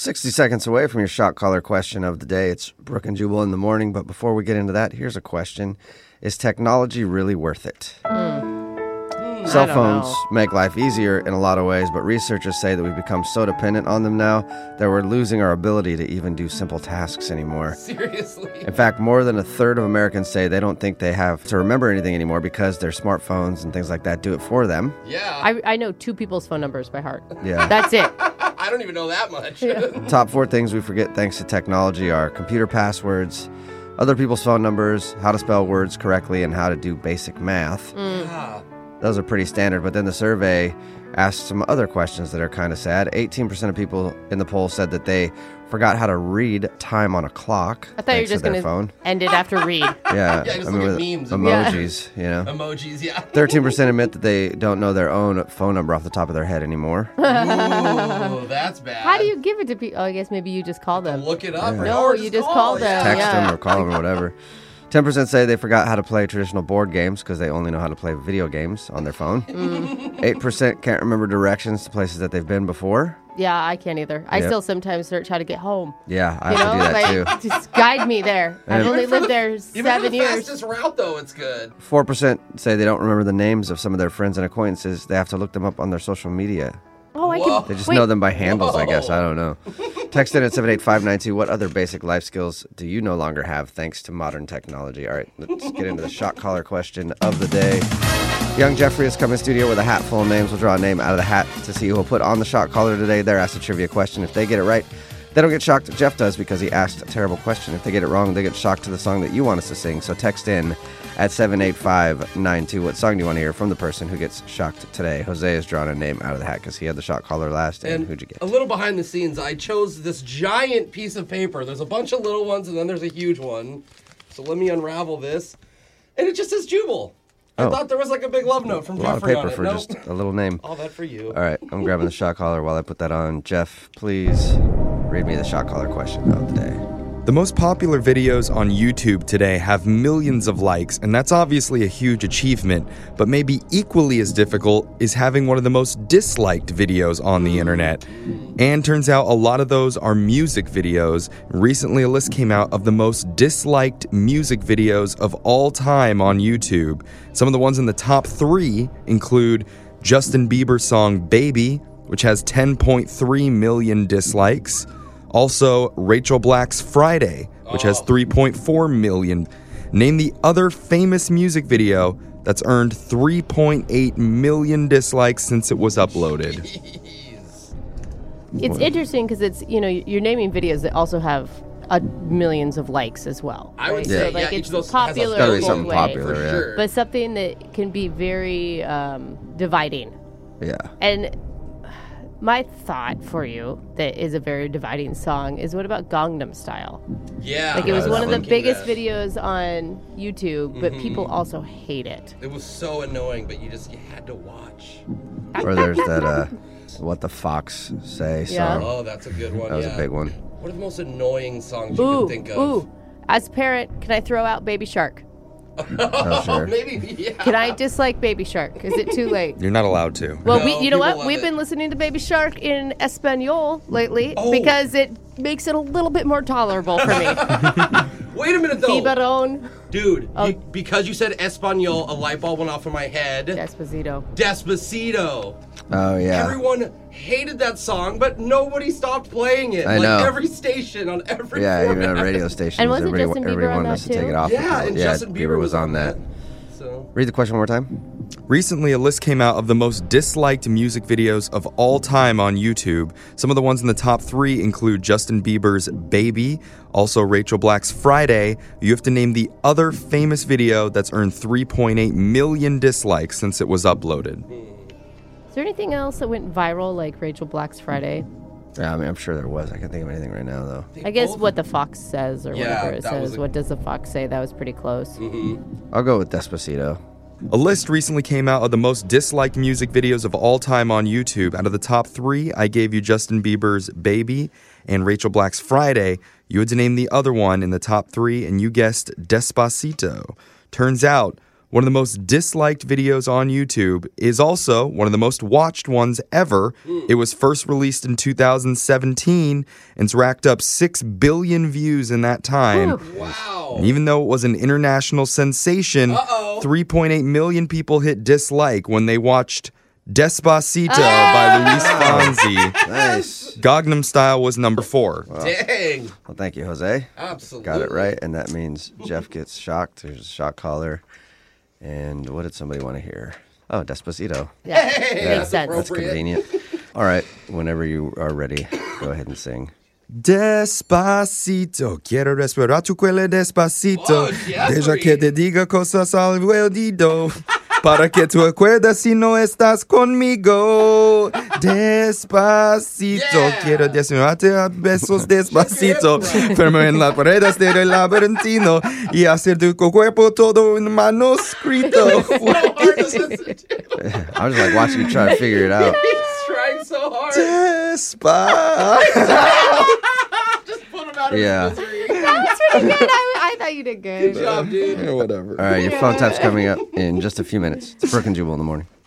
60 seconds away from your shot caller question of the day. It's Brooke and Jubal in the morning, but before we get into that, here's a question. Is technology really worth it? Cell phones make life easier in a lot of ways, but researchers say that we've become so dependent on them now that we're losing our ability to even do simple tasks anymore. Seriously? In fact, more than a third of Americans say they don't think they have to remember anything anymore because their smartphones and things like that do it for them. Yeah. I know 2 people's phone numbers by heart. Yeah. That's it. I don't even know that much. Yeah. Top 4 things we forget thanks to technology are computer passwords, other people's phone numbers, how to spell words correctly, and how to do basic math. Yeah. Those are pretty standard, but then the survey asked some other questions that are kind of sad. 18% of people in the poll said that they forgot how to read time on a clock. I thought you were just going to end it after read. Yeah, Yeah, just look at memes. emojis, you know. Emojis, yeah. 13% admit that they don't know their own phone number off the top of their head anymore. Ooh, that's bad. How do you give it to people? Oh, I guess maybe you just call them. Look it up. Yeah. Or No, you just call them. Text Yeah. them or call them or whatever. 10% say they forgot how to play traditional board games because they only know how to play video games on their phone. 8% can't remember directions to places that they've been before. Yeah, I can't either. I Yep. still sometimes search how to get home. Yeah, I You have know, to do that like, too. just guide me there. I've And- only lived there Even 7 for the years. fastest route, though, it's good. 4% say they don't remember the names of some of their friends and acquaintances. They have to look them up on their social media. Oh, I Whoa. can. They just wait, know them by handles, I guess. Whoa. I don't know. Text in at 78592. What other basic life skills do you no longer have thanks to modern technology? All right, let's get into the shot caller question of the day. Young Jeffrey has come in studio with a hat full of names. We'll draw a name out of the hat to see who will put on the shot caller today. They're asked a trivia question. If they get it right, they don't get shocked. Jeff does because he asked a terrible question. If they get it wrong, they get shocked to the song that you want us to sing. So text in at 78592. What song do you want to hear from the person who gets shocked today? Jose has drawn a name out of the hat because he had the shot caller last. And who'd you get? A little behind the scenes, I chose this giant piece of paper. There's a bunch of little ones, and then there's a huge one. So let me unravel this. And it just says Jubal. I thought there was like a big love note from A lot of Jeffrey paper on it. for Nope. just a little name. All that for you. All right, I'm grabbing the shot caller while I put that on. Jeff, please read me the shot caller question of the day. The most popular videos on YouTube today have millions of likes, and that's obviously a huge achievement, but maybe equally as difficult is having one of the most disliked videos on the internet. And turns out a lot of those are music videos. Recently, a list came out of the most disliked music videos of all time on YouTube. Some of the ones in the top 3 include Justin Bieber's song Baby, which has 10.3 million dislikes. Also, Rachel Black's Friday, which has 3.4 million. Name the other famous music video that's earned 3.8 million dislikes since it was uploaded. It's interesting because it's, you're naming videos that also have millions of likes as well. I would right? say, So, like, yeah, each it's of those popular. has a Gotta be both something ways. popular, for yeah. sure. But something that can be very dividing. Yeah. And my thought for you that is a very dividing song is, what about Gangnam Style? Yeah. Like, it was I one of the thinking biggest that. videos on YouTube, but people also hate it. It was so annoying, but you had to watch. Or there's that, What the Fox Say Yeah. song. Oh, that's a good one. That was yeah. a big one. What are the most annoying songs you can think of? Ooh. As a parent, can I throw out Baby Shark? Oh, sure. Maybe, yeah. Can I dislike Baby Shark? Is it too late? You're not allowed to. Well, No, you know people what? love We've it. been listening to Baby Shark in Espanol lately Oh. because it makes it a little bit more tolerable for me. Wait a minute, though. Biberon, Dude, Oh. because you said Espanol, a light bulb went off in my head. Despacito. Despacito. Oh, yeah. Everyone hated that song, but nobody stopped playing it. I like know. every station on every Yeah, even format. on radio stations. And wasn't everybody, Justin Bieber everybody on wanted that us to take too? it off. Yeah, because- and yeah, Justin Bieber was on that. So Read the question one more time. Recently, a list came out of the most disliked music videos of all time on YouTube. Some of the ones in the top 3 include Justin Bieber's Baby, also Rachel Black's Friday. You have to name the other famous video that's earned 3.8 million dislikes since it was uploaded. Is there anything else that went viral like Rachel Black's Friday? Yeah, I mean, I'm sure there was. I can't think of anything right now, though. I guess What the Fox Says or Yeah, whatever it that was says. a- What does the fox say? That was pretty close. I'll go with Despacito. A list recently came out of the most disliked music videos of all time on YouTube. Out of the top 3, I gave you Justin Bieber's Baby and Rachel Black's Friday. You had to name the other one in the top 3, and you guessed Despacito. Turns out, one of the most disliked videos on YouTube, is also one of the most watched ones ever. It was first released in 2017 and it's racked up 6 billion views in that time. Wow. And even though it was an international sensation, 3.8 million people hit dislike when they watched Despacito by Luis Fonsi. Nice. Gangnam Style was number 4. Dang. Well, thank you, Jose. Absolutely. Got it right, and that means Jeff gets shocked. There's a shock collar. And what did somebody want to hear? Oh, Despacito. Yeah, Hey, makes sense. That's convenient. All right, whenever you are ready, go ahead and sing. Despacito, quiero respirar tu cuello despacito. Oh, Jeffrey. Deja que te diga cosas al oído. Para que tú acuerdas si no estás conmigo. Despacito, quiero desnudarte a besos despacito. Firme en las paredes del laberinto y hacer de tu cuerpo todo un manuscrito. I was like watching you try to figure it out. He's trying so hard. Despacito. Just put him out of Yeah. his misery. That's pretty good. I thought you did good. Good job, dude. Whatever. All right, your phone tap's coming up in just a few minutes. It's Brooke and Jubal in the morning.